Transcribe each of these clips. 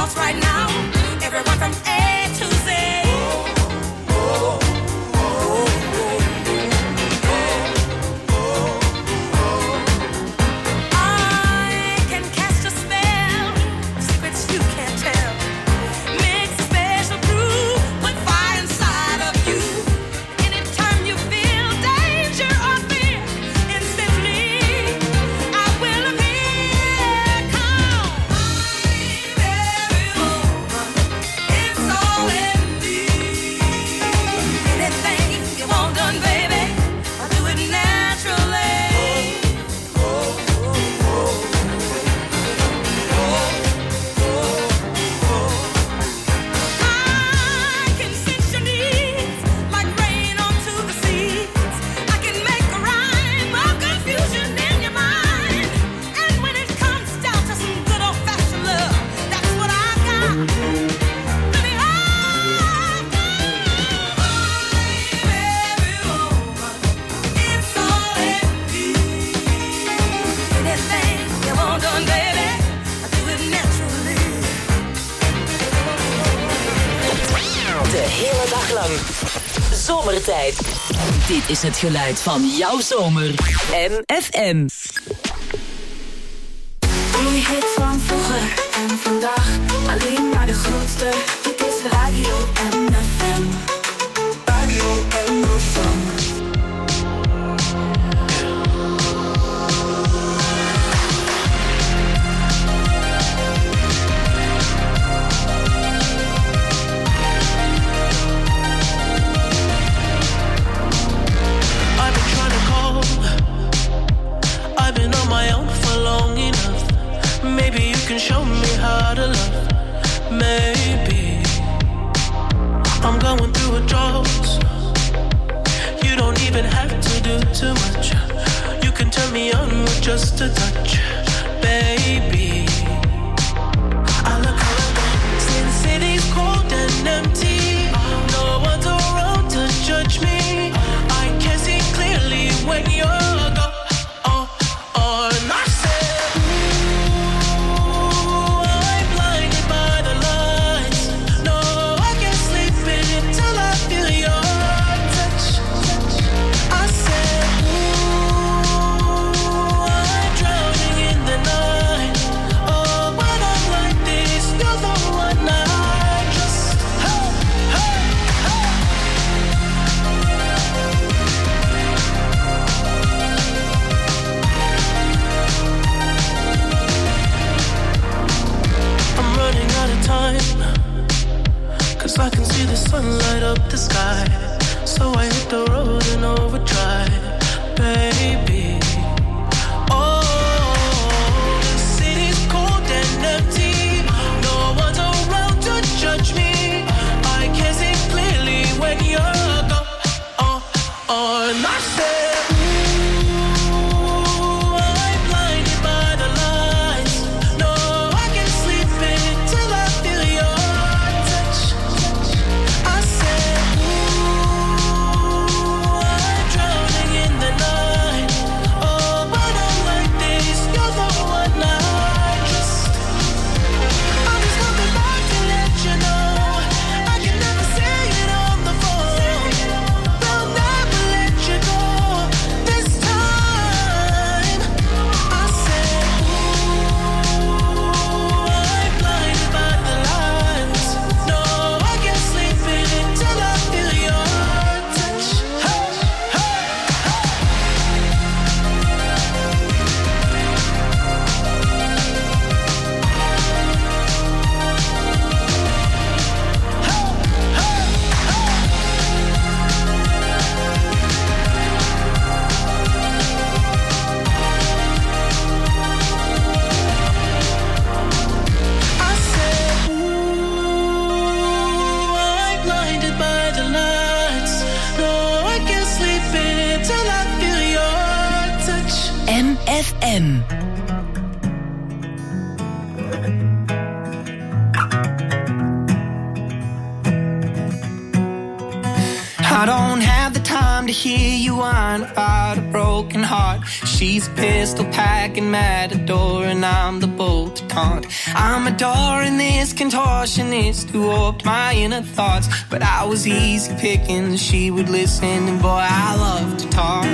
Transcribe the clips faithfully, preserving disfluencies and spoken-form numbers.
boss right now. Everyone from A to Z. Oh, oh, oh, oh, oh. I can cast a spell, secrets you can't tell. Mix a special brew, put fire inside of you. Anytime you feel danger or fear, instantly I will appear. Come, I'm every woman, it's all in me. Anything you want done, baby, I'll do it naturally. Oh, oh, oh, I can sense your needs like rain onto the seas. I can make a rhyme of confusion in your mind. And when it comes down to some good old-fashioned love, that's what I got. Baby, I got. I'm every woman, it's all in me. Anything you want done, baby, I do it naturally. De hele dag lang. Zomertijd. Dit is het geluid van jouw zomer. M F M. Die hit van vroeger en vandaag, alleen maar de grootste. Dit is Radio M F M. Radio M F M. I've been trying to call. I've been on my own for long enough. Maybe you can show me how to love. Maybe I'm going through a drought. You don't even have to do too much. You can turn me on with just a touch, baby. I look around, see the city's cold and empty. No one's around to judge me. I can see clearly when you're gone. Oh, oh, and I said, ooh, I'm blinded by the lights. No, I can't sleep until I feel your touch. I said, ooh, I'm drowning in the night. Oh, when I'm like this, you're the one I just, hey, hey, hey. I'm running out of time, 'cause I can see the sun light up the sky. So I hit the road in overdrive, baby. Oh, the city's cold and empty. No one's around to judge me. I can see clearly when you're gone. Oh, oh, and I said, ooh, I'm blinded by the lights. No, I can't sleep until I feel your touch. I said, ooh, I'm drowning in the night. Oh, when I'm like this, you're the one I just. I'm just coming back to let you know I can never say it on the phone. They'll never let you go this time. I said, ooh, I'm blinded by the lights. No, I can't sleep until I feel your touch. Hey, hey, I said, ooh, I'm blinded by the lights. No, I can't sleep until I feel your touch. M F M. I don't have the time time to hear you whine about a broken heart. She's a pistol packing matador, and I'm the bull to taunt. I'm adoring this contortionist who warped my inner thoughts, but I was easy picking, she would listen, and boy, I love to talk.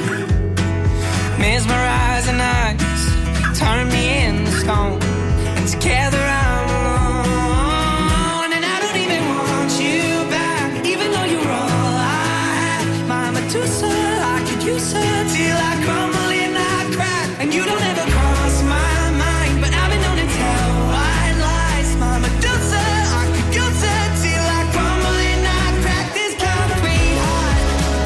Mesmerizing eyes, you turn me into stone, and together I'm alone, and I don't even want you back, even though you're all I have. My Medusa, I could use her till I crumble and I crack, and you don't ever cross my mind, but I've been known to tell white lies. My Medusa, I could use her till I crumble and I crack. This concrete heart,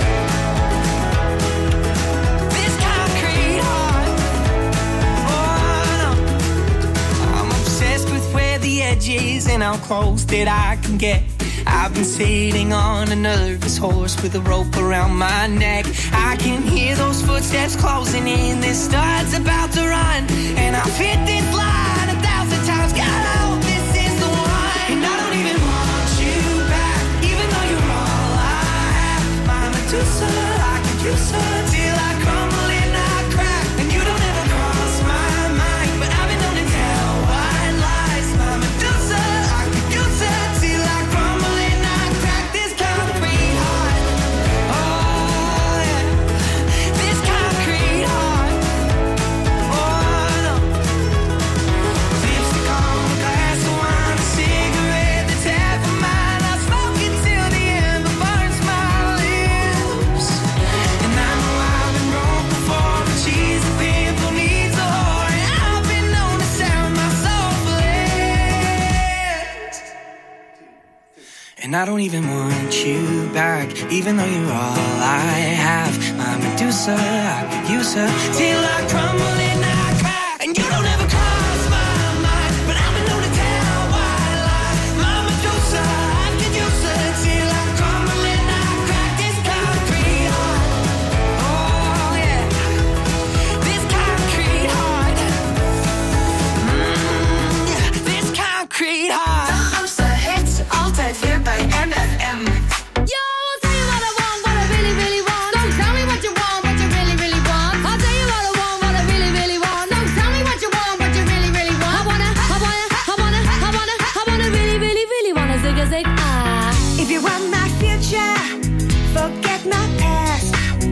this concrete heart. Oh no, I'm obsessed with where the edge is and how close that I can get. I've been sitting on a nervous horse with a rope around my neck. I can hear those footsteps closing in. This star's about to run, and I've hit this line a thousand times. God, I hope this is the one. And I don't even want you back, even though you're all I have. My Medusa, I could use her till I crumble and I crack, and you don't ever cross my mind, but I've been known to tell white lies. My Medusa, I could use her till I crumble and I crack. This concrete heart, oh yeah, this concrete heart, oh no. Lipstick on a glass of wine, a cigarette that's half of mine. I smoke it till the ember burns my lips, and I know I've been broke before, but she's a pimp who needs a whore, and I've been known to sell my soul for less. And I don't even want you back, even though you're all I have. My Medusa, I could use her till I crumble and I crack, and you don't ever cross my mind, but I've been known to tell white lies. My Medusa, I could use her till I crumble and I crack. This concrete heart, oh yeah, this concrete heart, mm, this concrete heart. De grootste hits, altijd weer bij M F M. Yo, I'll tell you what I want, what I really, really want. Don't tell me what you want, what you really, really want. I'll tell you what I want, what I really, really want. Don't tell me what you want, what you really, really want. I wanna, I wanna, I wanna, I wanna, I wanna really, really, really wanna zig a zig ah. If you want my future, forget my past.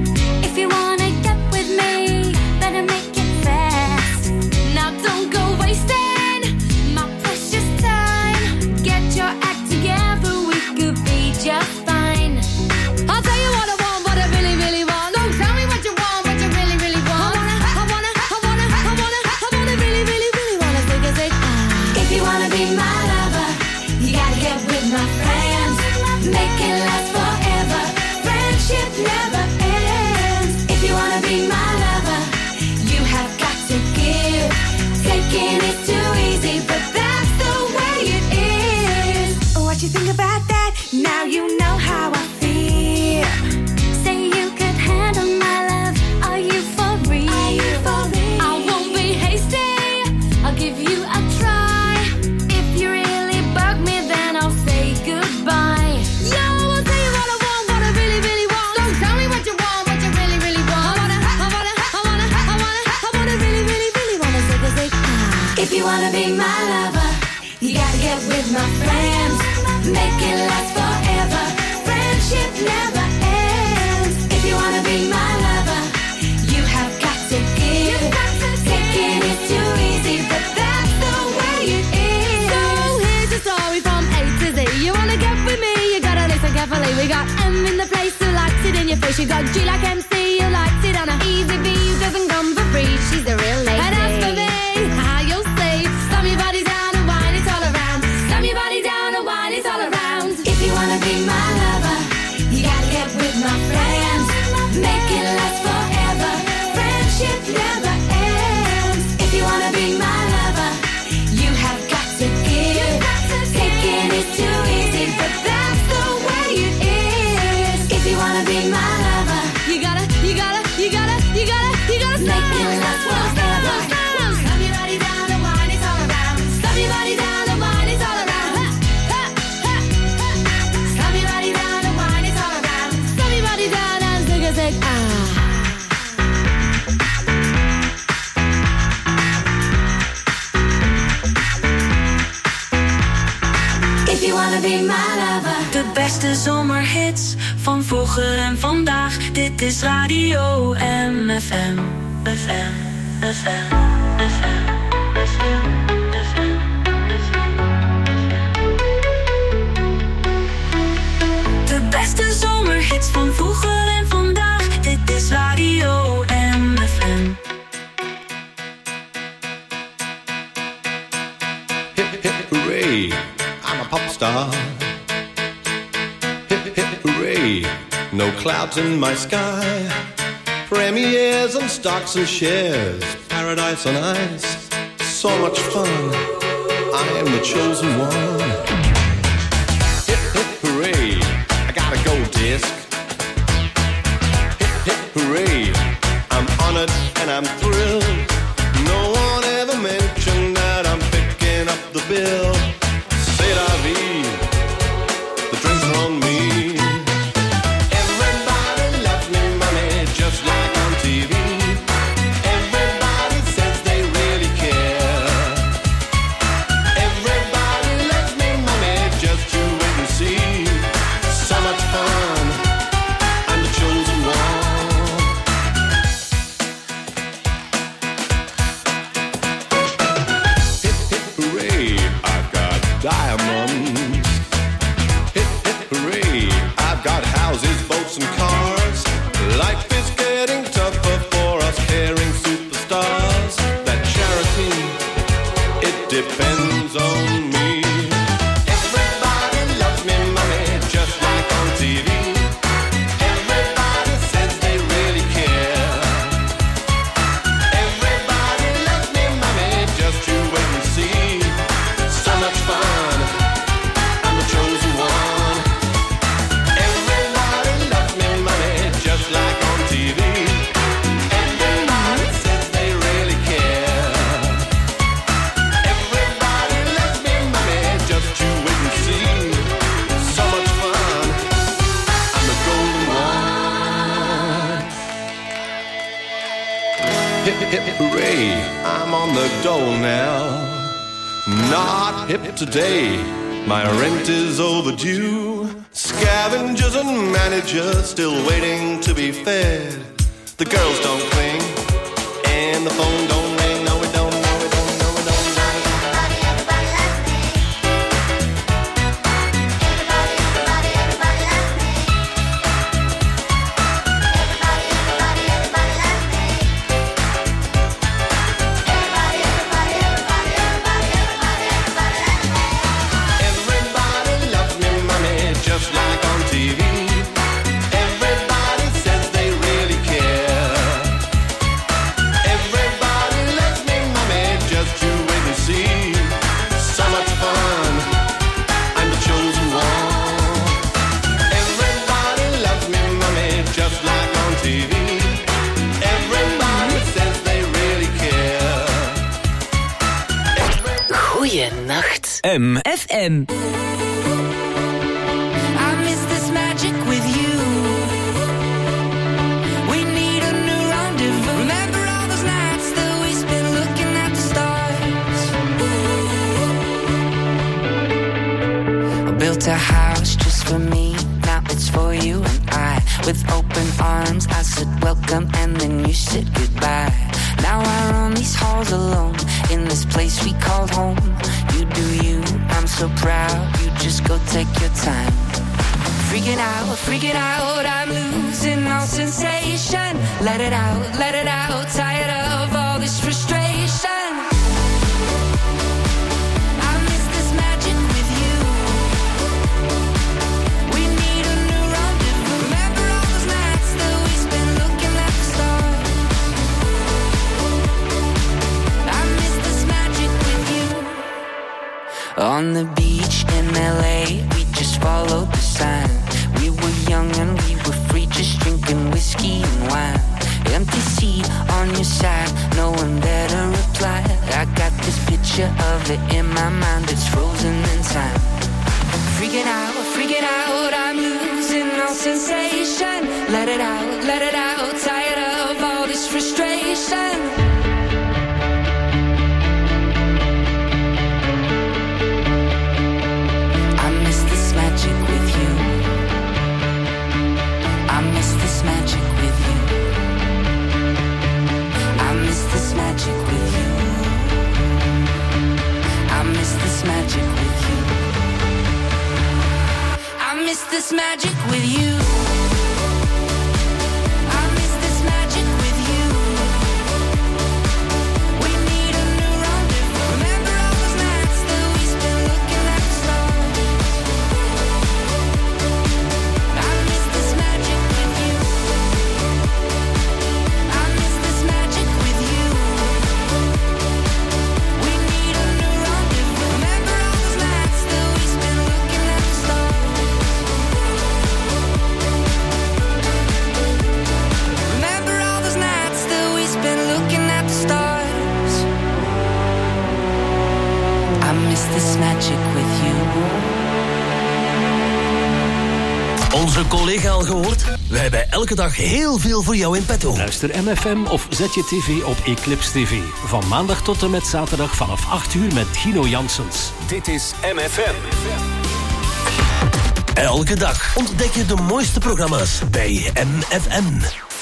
If you wanna get with me, better make it fast. Now don't go wasting my precious time. Get your act together, we could be just fine. I'll tell you what I want, what I really, really want. Don't tell me what you want, what you really, really want. I wanna, I wanna, I wanna, I wanna, I wanna really, really, really wanna zig a zig ah. If you wanna be my lover, you gotta get with my friends. Make it last forever. Friendship never ends. If you wanna be my lover, you have got to give. Taking is too easy, but that's the way it is. What you think about that? Now you know how I feel. Say you could handle my love. Are you for real? Are you for real? I won't be hasty. I'll give you a try. If you really bug me, then I'll say goodbye. Yo, I'll tell you what I want, what I really, really want. Don't tell me what you want, what you really, really want. I wanna, I wanna, I wanna, I wanna, I wanna really, really, really wanna zig a zig ah. If you wanna be my lover, you gotta get with my friends. Make it last forever. Friendship never ends. If you wanna be my lover, you have got to give. Taking is too easy, but that's the way it is. So here's your story from A to Z. You wanna get with me, you gotta listen carefully. We got M in the place who likes it in your face. You got G like M C who likes it on a easy V who doesn't come for free. She's a real lady. And as for me, how you'll say, slam your body down and wine it all around. Slam your body down and wine it all around. If you wanna be my lover, you gotta get with my friends. Make it last forever. Friendship never ends. If you wanna be my lover, you have got to give. Taking is too easy, but that's the way it is. If you wanna be my lover, You gotta you wanna be my lover. De beste zomerhits van vroeger en vandaag. Dit is Radio M F M. F M, F M, F M, F M. De beste zomerhits van vroeger en vandaag. Dit is Radio M F M. Hip, hip, hooray, I'm a pop star. Hip, hip, hooray, no clouds in my sky. Premieres and stocks and shares, paradise on ice, so much fun, I am the chosen one. Hip, hip, hooray, I got a gold disc. Hip, hip, hooray, I'm honored and I'm thrilled. No one ever mentioned that I'm picking up the bill. C'est la vie, the drinks are on me. Everybody loves me, money, just like on T V. Everybody says they really care. Everybody loves me, money, just you wait and see. So much fun, I'm the chosen one. Hip, hip, hooray, I've got diamonds. Hip, hip, hooray, I've got houses, boats and cars. Life is getting tougher for us caring superstars. That charity, it depends on me. Everybody loves me, money, just like on T V. Everybody says they really care. Everybody loves me, money, just you wait and see. So much fun, I'm the chosen one. Everybody loves me, money, just like on T V. Everybody says they really care. Everybody loves me, money, just you wait and see. So much fun, I'm the golden one. Hip, hip, hooray, I'm on the dole now. Not hip today, my rent is overdue. Scavengers and managers still waiting to be fed. The girls don't cling, and the phone don't ring. No, it don't, no, it don't, no, it don't. Everybody, everybody loves me. Everybody, everybody, everybody loves me. Everybody, everybody, everybody loves me. Everybody, everybody, everybody, everybody, everybody, everybody loves me. Everybody loves me, money, just like on T V. Everybody says they really care. Everybody loves me, mommy, just you wait and see. So much fun, I'm the chosen one. Everybody loves me, mommy, just like on T V. Everybody says they really care. Goeienacht. M F M. I miss this magic with you. We need a new rendezvous. Remember all those nights that we spent looking at the stars. I built a house just for me. Now it's for you and I. With open arms, I said welcome, and then you said goodbye. Now I roam these halls alone in this place we called home. You do you, I'm so proud. You just go take your time. Freaking out, freaking out, I'm losing all sensation. Let it out, let it out, tired of all this frustration. I miss this magic with you. We need a new rendezvous. Remember all those nights that we spent looking at the stars. I miss this magic with you. On the beach in L A, we just followed the sign. We were young and we were free, just drinking whiskey and wine. Empty seat on your side, no one there to reply. I got this picture of it in my mind, it's frozen in time. Freaking out, freaking out, I'm losing all sensation. Let it out, let it out, tired of all this frustration. I this magic with you. I miss this magic with you. We need a new rendezvous. Remember all those nights that we spent looking at the stars. I miss this magic with you. I miss this magic with you. We need a new rendezvous. Remember all those nights that we spent looking at the stars. Remember all those nights that we spent looking at the stars. I miss this magic with you. Onze collega al gehoord? We hebben elke dag heel veel voor jou in petto. Luister M F M of zet je tv op Eclipse T V. Van maandag tot en met zaterdag vanaf acht uur met Gino Janssens. Dit is M F M. Elke dag ontdek je de mooiste programma's bij M F M.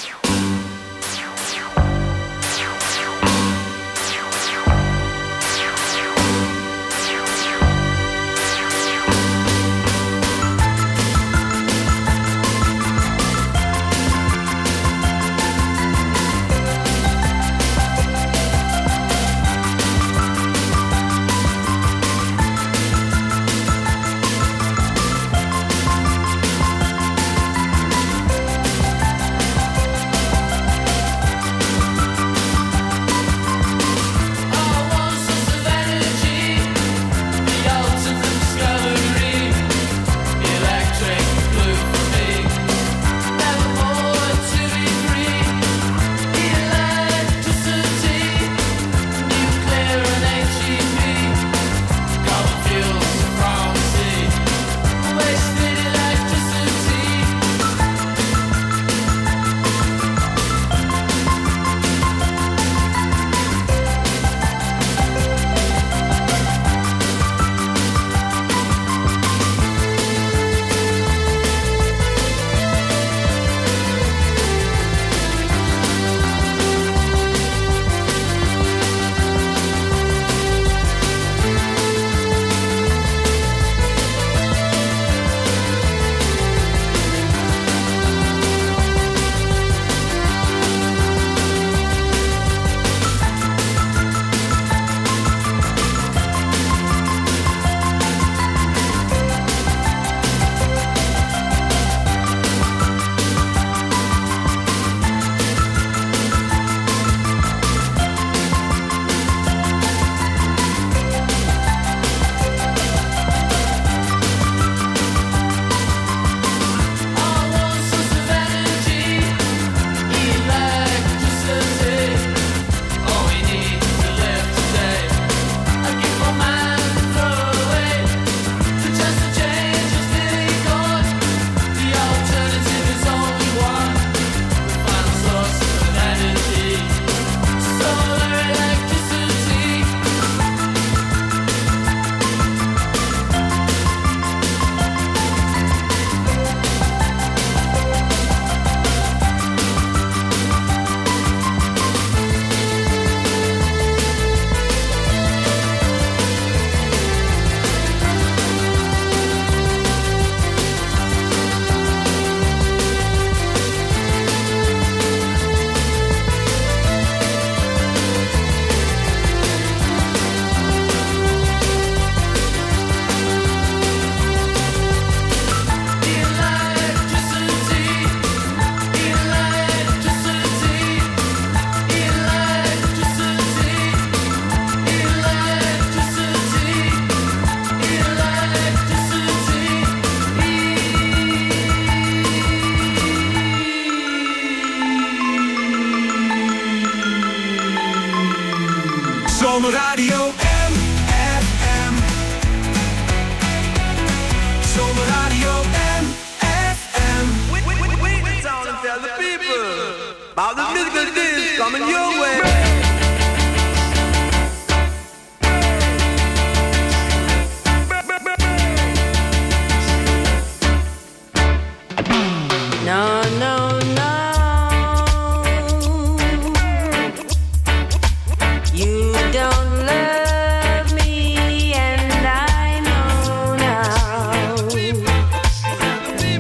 Zomerradio M F M. Zomerradio M F M. We, we, we, we the town and tell the people about the musical disc coming your way. No, no, no. You don't love me, and I know now.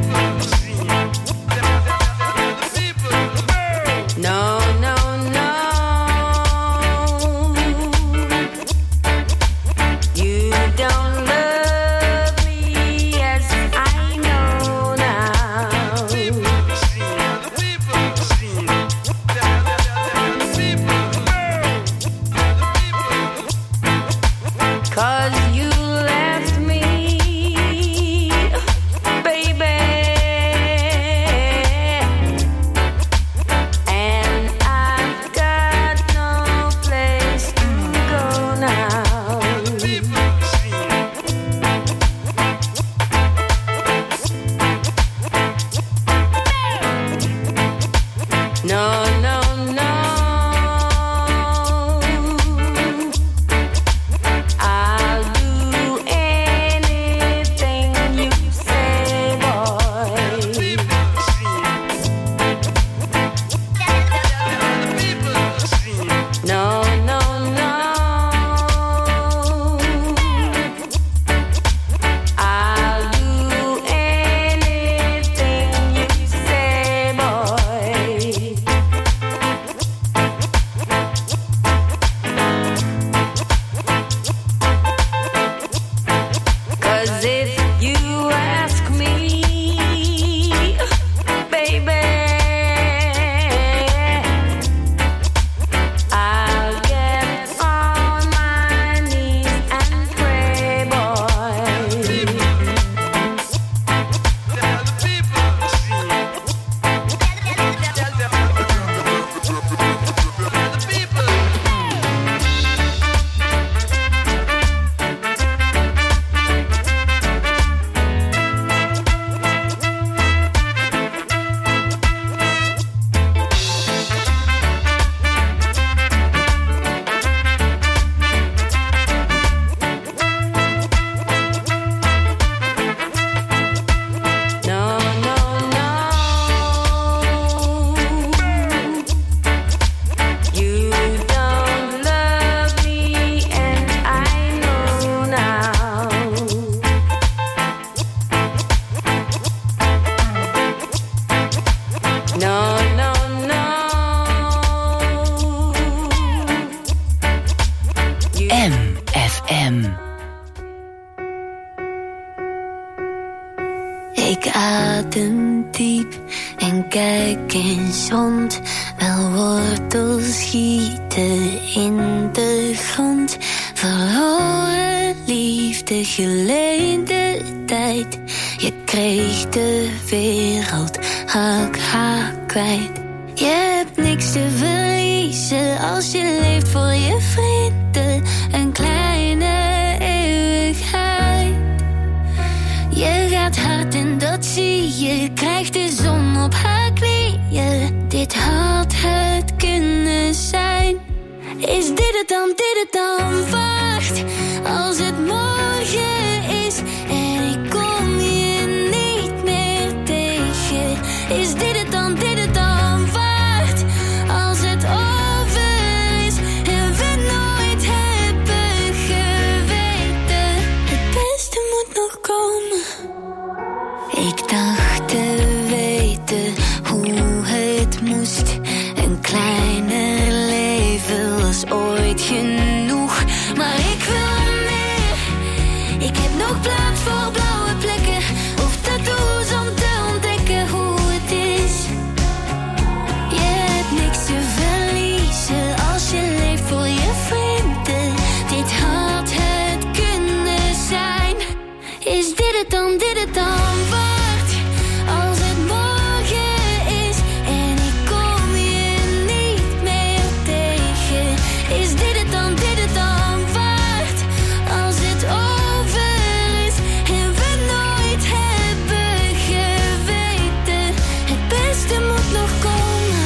Ik adem diep en kijk eens rond. Wel wortels schieten in de grond. Verloren liefde, geleende tijd. Je kreeg de wereld, hak haar kwijt. Je hebt niks te verliezen als je leeft voor je vrienden. Een kleine eeuwigheid. Je gaat hard en dat zie je. Krijgt de zon op haar knieën. Dit had het kunnen zijn. Is dit het dan, dit het dan? Wacht, als het morgen is en ik kom je niet meer tegen. Is dit het dan, dit het dan? Wacht, als het over is en we nooit hebben geweten. Het beste moet nog komen. Ik dacht te weten hoe het moest. Een kleiner leven was ooit genoeg. Maar ik wil meer. Ik heb nog plaats voor blauwe plekken of tattoos om te ontdekken hoe het is. Je hebt niks te verliezen als je leeft voor je vrienden. Dit had het kunnen zijn. Is dit het dan, dit het dan? Wacht, als het morgen is en ik kom je niet meer tegen. Is dit het dan, dit het dan? Wacht, als het over is en we nooit hebben geweten. Het beste moet nog komen.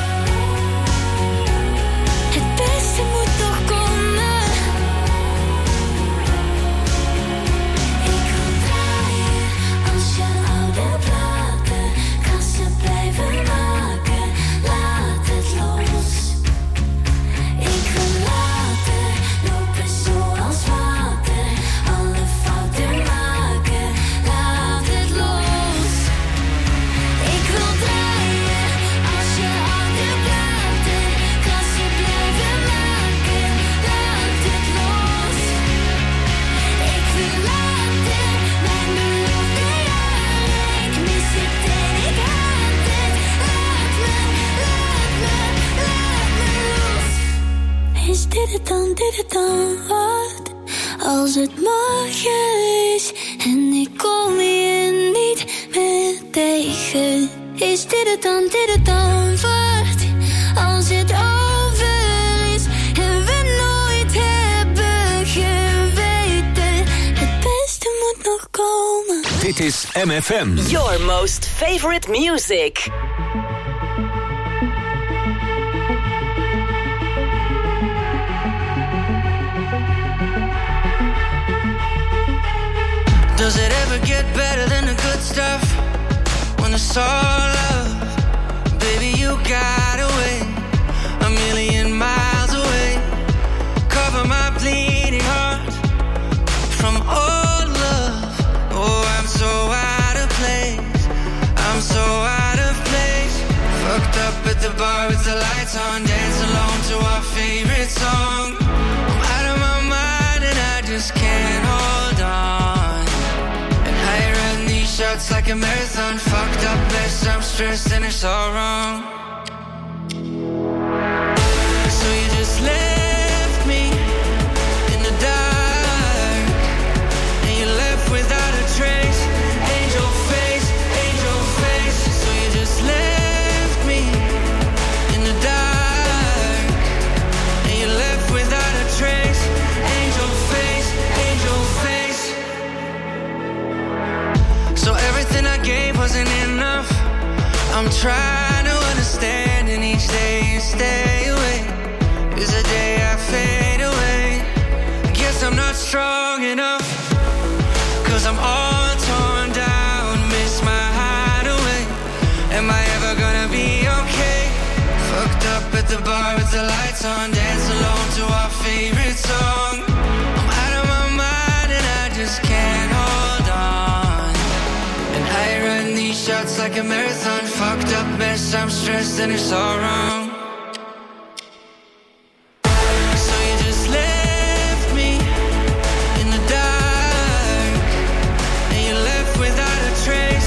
Het beste moet nog komen. Ik wil draaien als je oude platen. Kassen blijven maken, laat het los. Ik wil laten lopen zoals water. Alle fouten maken, laat het los. Ik wil draaien als je oude platen. Kassen blijven maken, laat het los. Ik wil laten mijn beloofde jaren. Ik mis het en ik haat het. Laat me, laat me, laat me los. Is dit het dan, dit het dan? Wat als het morgen is en ik kom je niet meer tegen? Is dit het dan, dit het dan? Wacht, als het over is en we nooit hebben geweten. Het beste moet nog komen. Dit is M F M. Your most favorite music. Does it ever get better than the good stuff? When it's all love, baby, you got away a million miles away. Cover my bleeding heart from all love. Oh, I'm so out of place. I'm so out of place. Fucked up at the bar with the lights on, dance alone to our favorite song. I'm out of my mind and I just can't hold on. Shots like a marathon, fucked up mess, I'm stressed and it's all wrong. So you just left me in the dark, and you left without a trace. Angel face, angel face. So you just left me in the dark, and you left without a trace. Angel face, angel face. So everything I gave wasn't enough. I'm trying to understand, and each day you stay away is a day I fade away. I guess I'm not strong enough, cause I'm all torn down, miss my hideaway. Am I ever gonna be okay? Fucked up at the bar with the lights on, dance alone to our favorite song. I'm out of my mind and I just can't hold on. And I run these shots like a marathon, fucked up mess, I'm stressed and it's all wrong. So you just left me in the dark, and you left without a trace.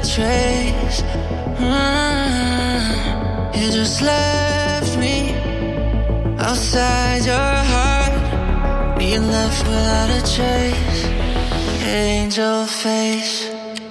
trace. Mm, you just left me outside your heart. You left without a trace. Angel face.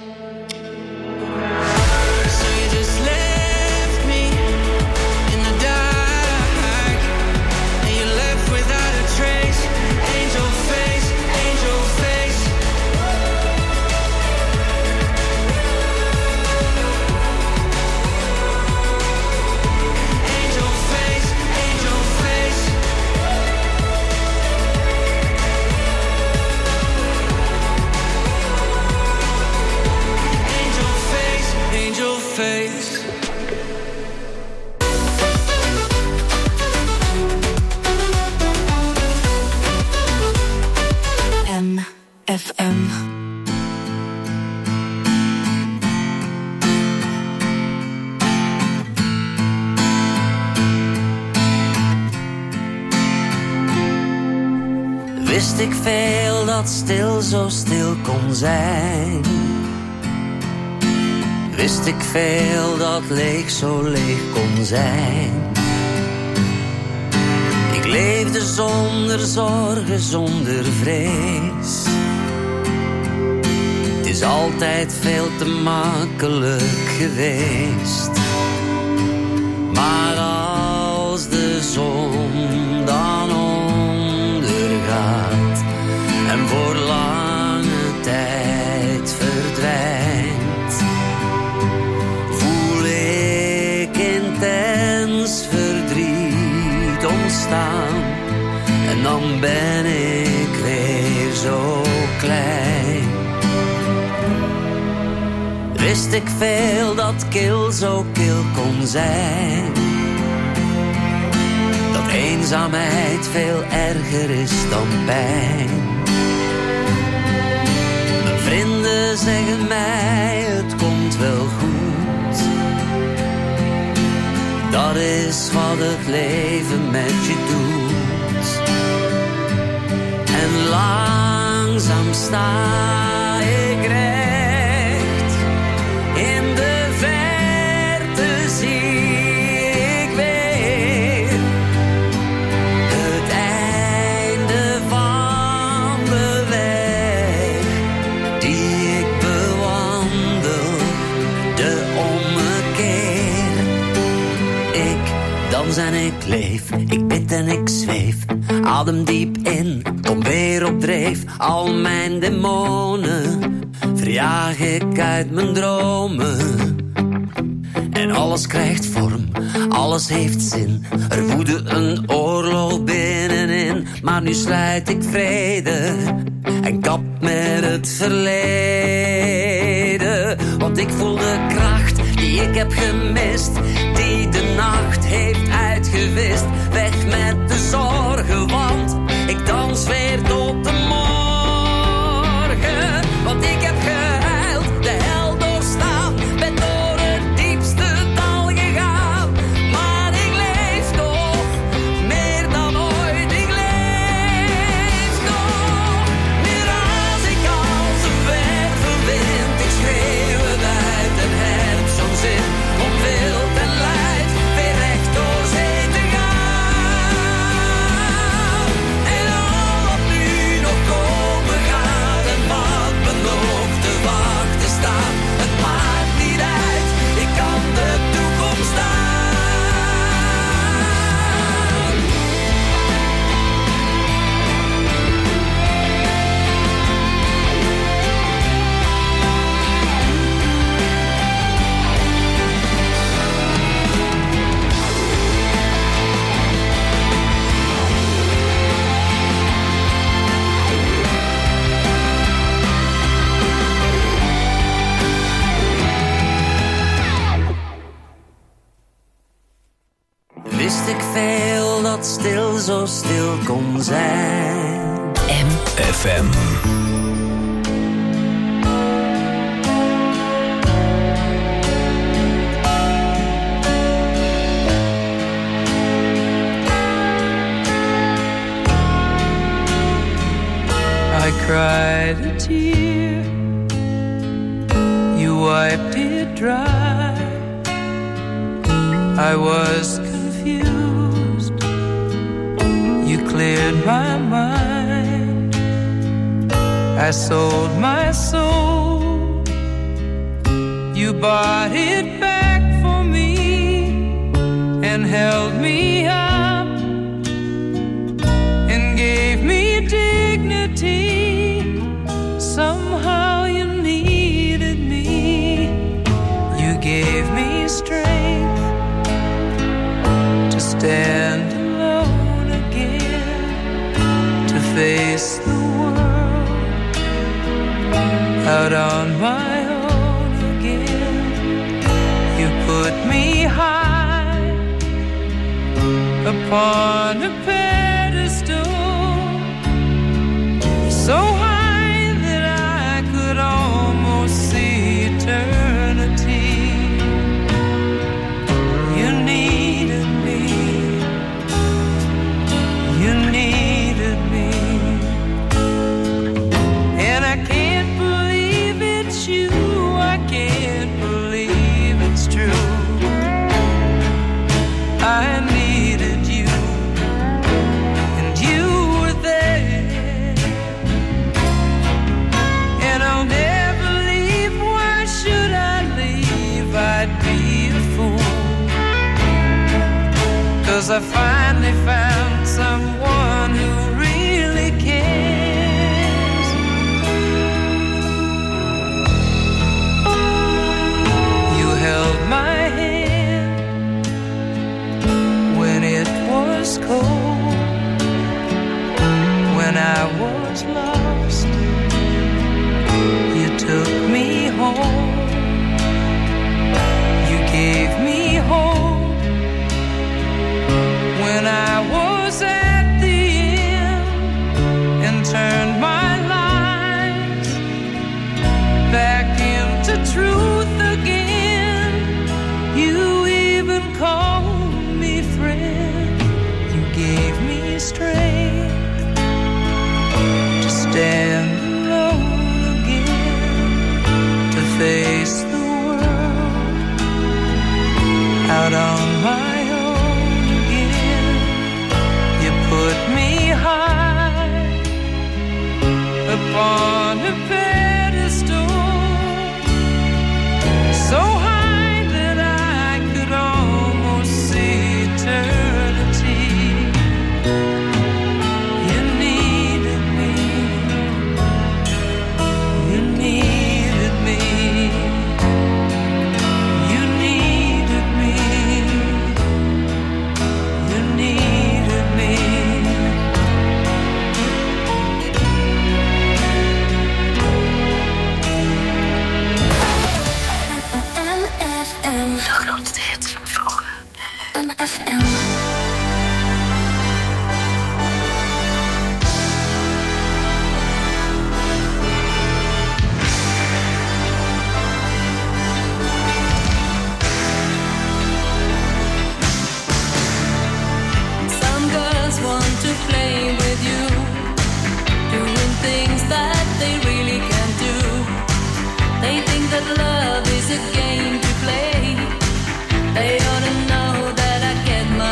F M. Wist ik veel dat stil zo stil kon zijn. Wist ik veel dat leeg zo leeg kon zijn. Ik leefde zonder zorgen, zonder vrees. Het is altijd veel te makkelijk geweest. Maar als de zon dan ondergaat en voor lange tijd verdwijnt, voel ik intens verdriet ontstaan. En dan ben ik weer zo klein. Wist ik veel dat kil zo kil kon zijn. Dat eenzaamheid veel erger is dan pijn. Mijn vrienden zeggen mij het komt wel goed. Dat is wat het leven met je doet. En langzaam sta ik recht. In de verte zie ik weer het einde van de weg die ik bewandel, de ommekeer. Ik dans en ik leef, ik bid en ik zweef, adem diep in, kom weer op dreef. Al mijn demonen verjaag ik uit mijn dromen. En alles krijgt vorm, alles heeft zin. Er woedde een oorlog binnenin, maar nu sluit ik vrede en kap met het verleden. Want ik voel de kracht die ik heb gemist, die de nacht heeft uitgewist. Weg met de zorgen, want ik dans weer tot de morgen. Want ik heb gehuild, de hel doorstaan, ben door het diepste dal gegaan. Maar ik leef nog, meer dan ooit, ik leef nog. Nu raas ik als een wervelwind, ik schreeuw het uit en heb zo'n zin om wild en luid weer recht door zee te gaan. En al wat nu nog komen gaat en wat me nog te wachten staat, het maakt niet uit, ik kan de toekomst aan. Wist ik veel dat stil zo stil kon zijn. M F M. I cried a tear, you wiped it dry. I was confused. You cleared my mind. I sold my soul. You bought it back for me and held me up and gave me dignity. Somehow you needed me. You gave me strength to stand alone again, to face the world out on my own again. You put me high upon a pedestal, so high that I could almost see eternity. You needed me. You needed me. And I can't believe it's you. I can't believe it's true. I needed you, and you were there. And I'll never leave. Why should I leave? I'd be a fool. 'Cause I finally found someone who really cares. You held my hand when it was cold, when I was lost. You took me home. You gave me hope when I was at the end, and turned my life back into truth again. You even called me friend. You gave me strength to stand alone again, to face the world out on my own again. You put me high upon a pedestal, so high that I could almost see eternity. You needed me. You needed me. You needed me. You needed me. M F M. De grootste hits van vroeger. M F M. Some girls want to play with you, doing things that they really can't do. They think that love is a game to play. They ought to know that I get my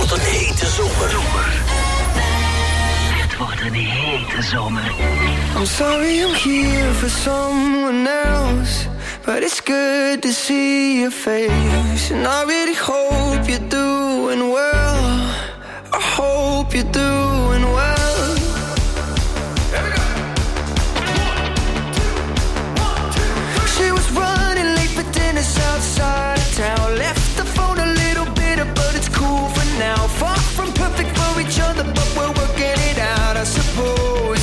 wordt een hete zomer. Het wordt een hete zomer. I'm sorry I'm here for someone else, but it's good to see your face. And I really hope you're doing well. I hope you're doing well. She was running late for dinner outside of town. Left the phone a little bitter, but it's cool for now. Far from perfect for each other, but we're working it out, I suppose.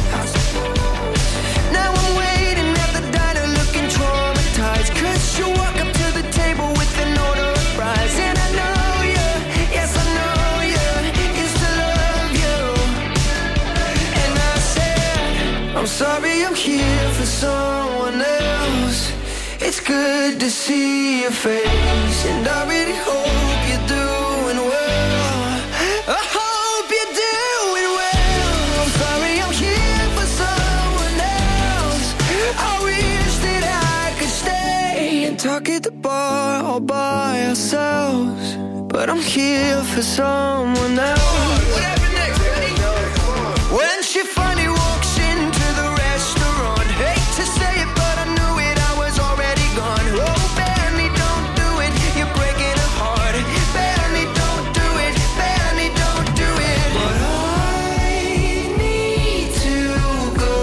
Now I'm waiting at the diner looking traumatized, 'cause you walk up to the table with an order of fries. And I know you, yes I know you, used to love you. And I said, I'm sorry I'm here for someone else. It's good to see your face, and I really hope you're doing well. I hope you're doing well. I'm sorry I'm here for someone else. I wish that I could stay and talk at the bar all by ourselves, but I'm here for someone else. Whatever next, ready? When she finally walks into the restaurant, hate to say it, but I knew it, I was already gone. Oh, Benny, don't do it, you're breaking her heart. Benny, don't do it, Benny, don't do it. But I need to go.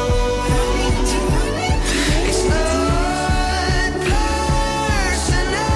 It's not personal.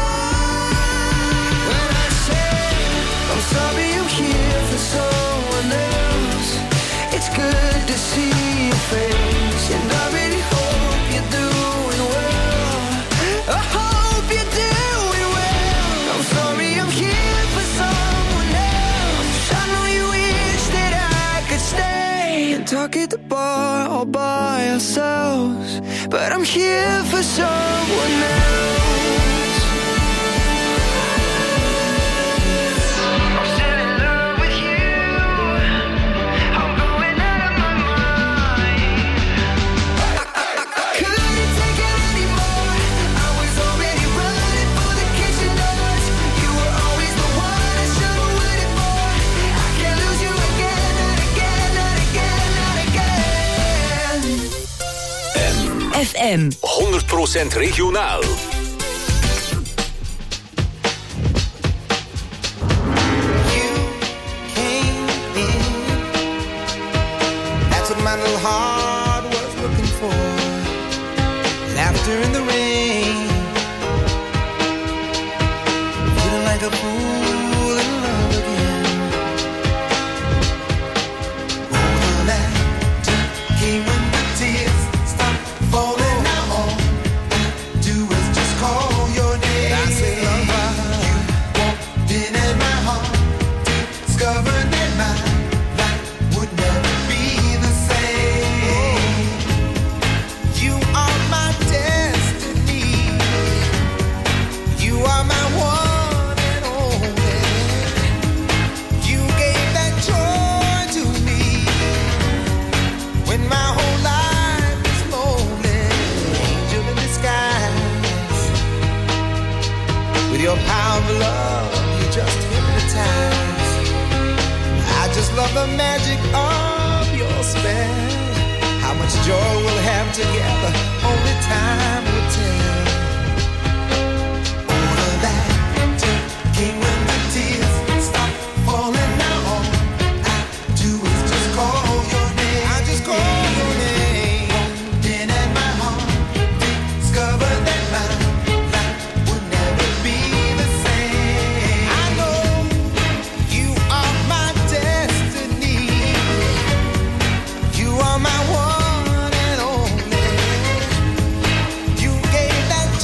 When I say I'm sorry I'm here for someone else, it's good to see your face, and I really hope you're doing well. I hope you're doing well. I'm sorry I'm here for someone else. I know you wish that I could stay and talk at the bar all by ourselves, but I'm here for someone else. I'm still in love with you. I'm going out of my mind. Couldn't take it anymore. I was already running for the kitchen doors. You were always the one I should have waited for. I can't lose you again, not again, not again, not again. F M. honderd procent regionaal. That's what my little heart was looking for. Laughter in the rain. Feeling like a fool in love again. Oh, that came when the tears stop falling. Now all I do is just call your name. I say, love, you walked in at my heart, discovered that my life would never be the same. You are my destiny. You are my one and only. You gave that joy to me when my whole life was lonely. Angel in disguise. With your power of love, you just hypnotize. I just love the magic of your spell. How much joy we'll have together, only time will tell. All of that came when the tears stop falling. Now all I do is just call your name. I just call your name. Walked in at my heart, discovered that my life would never be the same. I know you are my destiny. You are my one and only. You gave that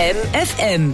M F M.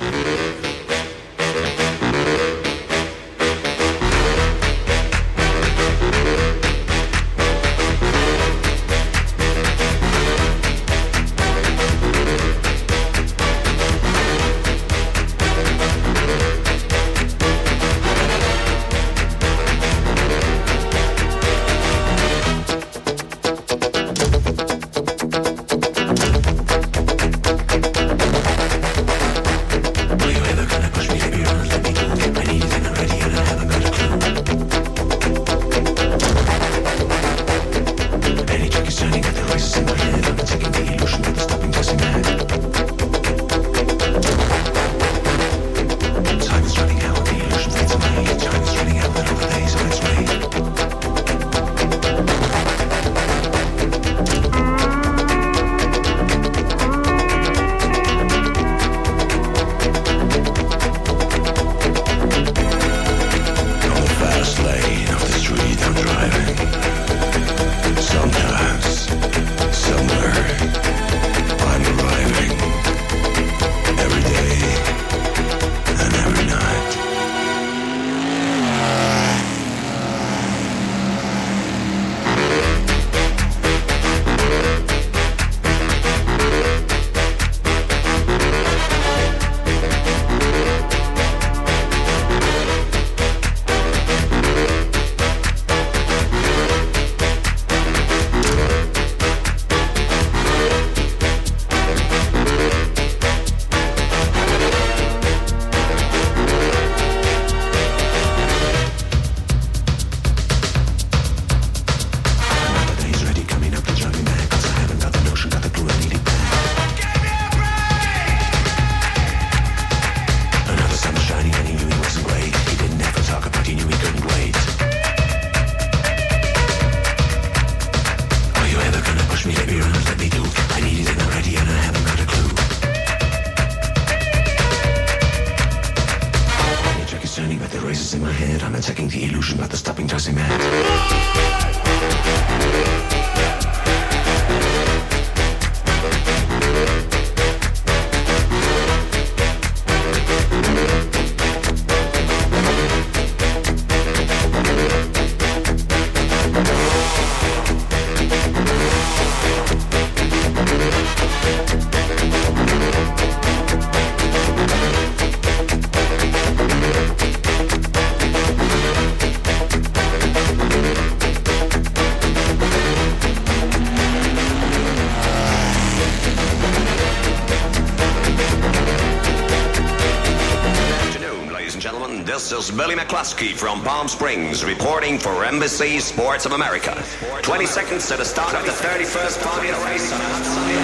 Billy McCluskey from Palm Springs reporting for Embassy Sports of America. twenty seconds to the start of the thirty-first Formula race on a hot Sunday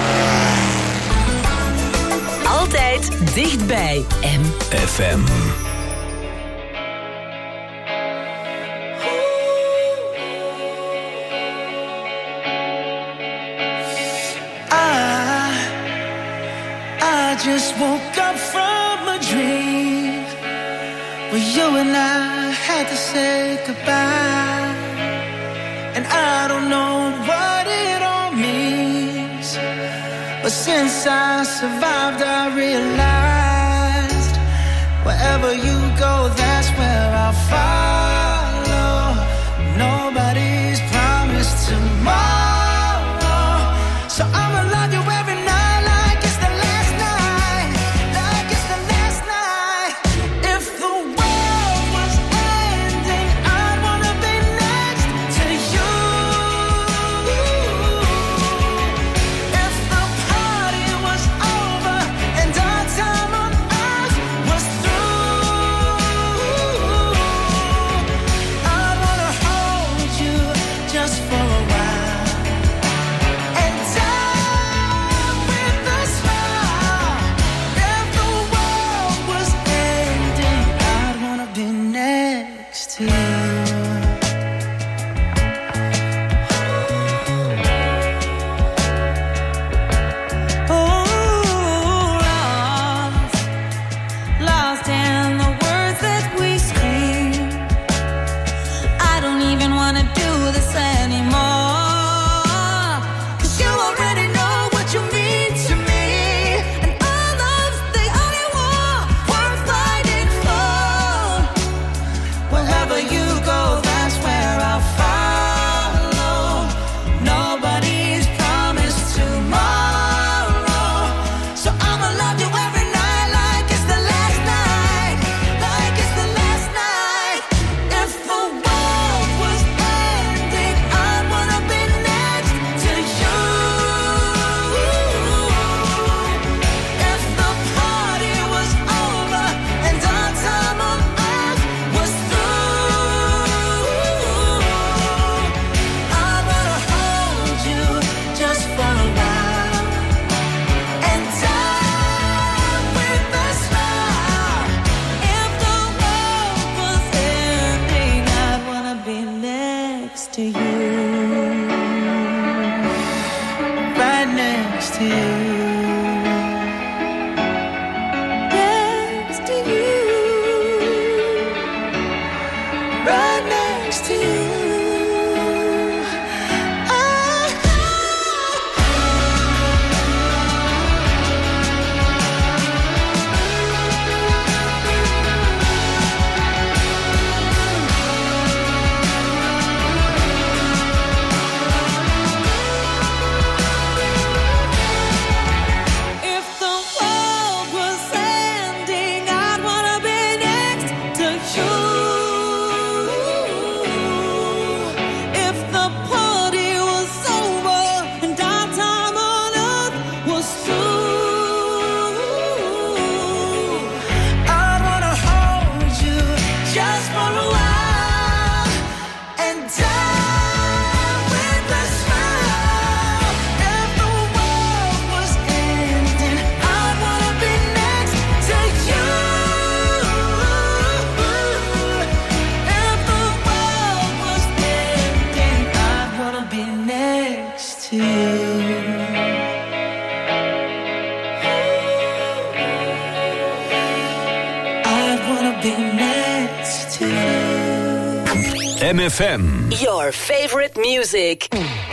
afternoon. Altijd dichtbij M F M. I, I just woke up from a dream where you and I had to say goodbye. And I don't know what it all means, but since I survived I realized wherever you go, that's where I'll follow. Nobody's promised tomorrow, so I'ma love you every night like it's the last night, like it's the last night. If the world was ending, I'd wanna be next to you. If the party was over and our time on earth was through, I'd wanna hold you just for a while. M F M. Your favorite music.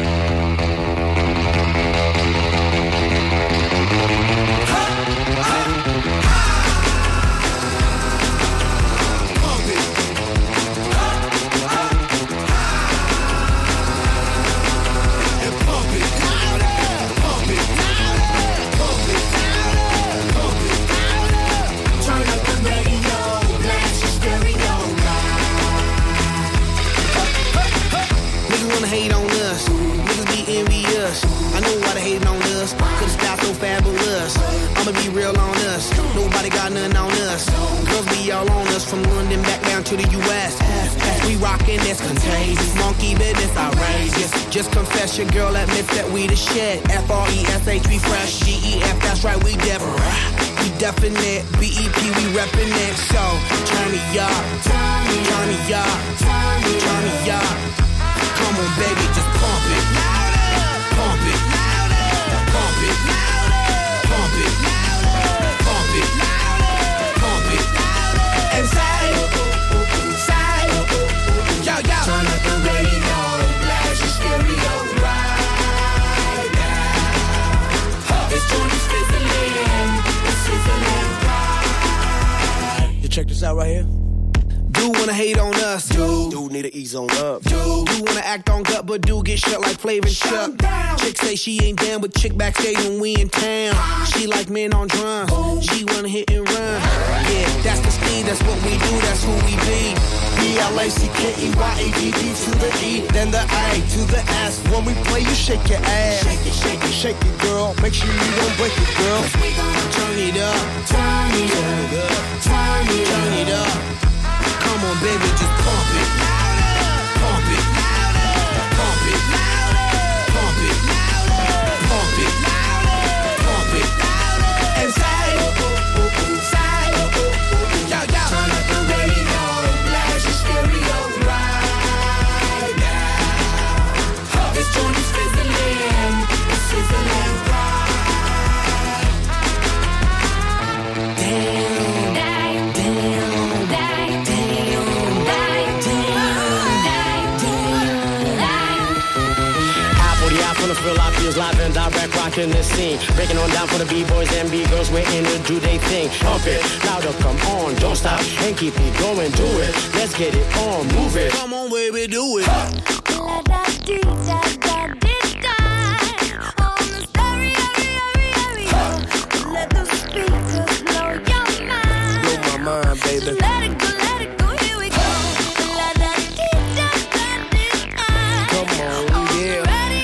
Hate on us, niggas be envious. I know why they hating on us, cause the style so fabulous. I'ma be real on us, nobody got nothing on us. Girls be all on us, from London back down to the U S We rockin', that's contagious, monkey business outrageous. Just confess your girl admits that we the shit. F R E S H, we fresh, G E F, that's right, we different. We definite, B E P, we reppin' it. So, turn me up, turn me up, turn me up. Come on, baby, just pump it. Pump it. Pump it. Pump it. Pump it. Pump it. And say, say, yo, yo. Turn up the radio, blast your stereo right now. This joint is fizzling, it's sizzling right. You check this out right here. Do wanna hate on us, dude. Dude need to ease on up, dude. Do wanna act on gut, but do get shut like Flavor and Chuck. Chick say she ain't down, but chick backstage when we in town. She like men on drums, she wanna hit and run. Yeah, that's the speed, that's what we do, that's who we be. B L A C K E Y A D D to the E, then the A to the S. When we play, you shake your ass. Shake it, shake it, shake it, girl. Make sure you don't break it, girl. Turn it up, turn it up, turn it up, turn it up. Come on, baby, just pump it. Pump it. Pump it. Pump it. Pump it. Pump it. And say, say, yo, yo. Turn up the radio, blast your stereo right now. This joint is fizzling, it's sizzling right. Damn, damn, damn, damn, From the Philippines, live and direct, rocking the scene. Breaking on down for the B-boys and B-girls, we're in to do they thing. Pump it, louder, come on, don't stop, and keep it going, do it. Let's get it on, move it. Come on, baby, do it. Let the speakers blow your mind. Blow my mind, baby. Let it go, let it go, here we go. Come on, yeah.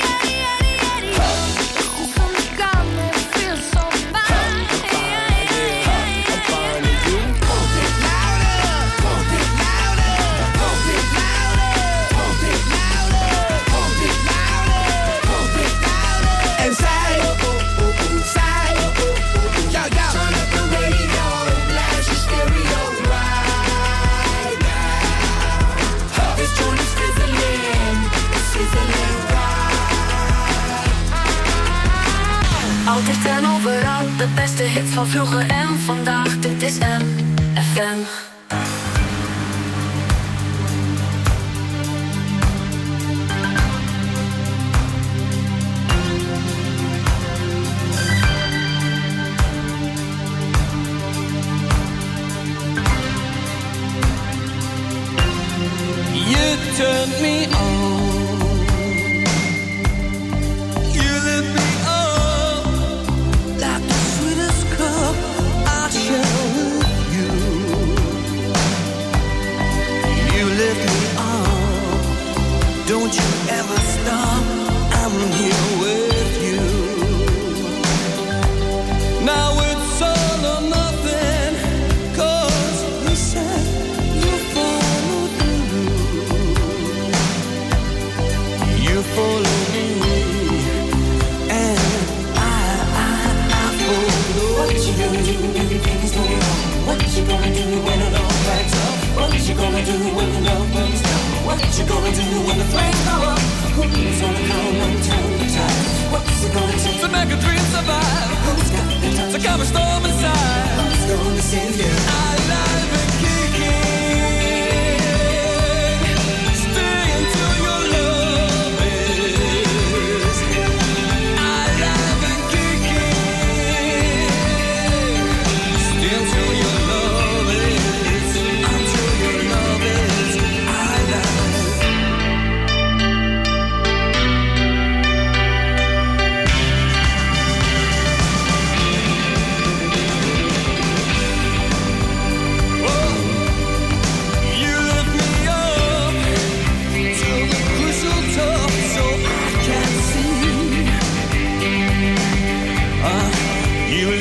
Altijd en overal, de beste hits van vroeger en vandaag. Dit is M F M. You turned me on. Don't you ever stop, I'm here with you. Now it's all or nothing, cause you said you follow through. You follow me, and I, I, I follow. What you gonna do when everything's going wrong? What you gonna do when it all backs up? What you gonna do when the love burns down? What you gonna do when the flames go up? Who's gonna come and turn the tide? What's it gonna take to make a dream survive?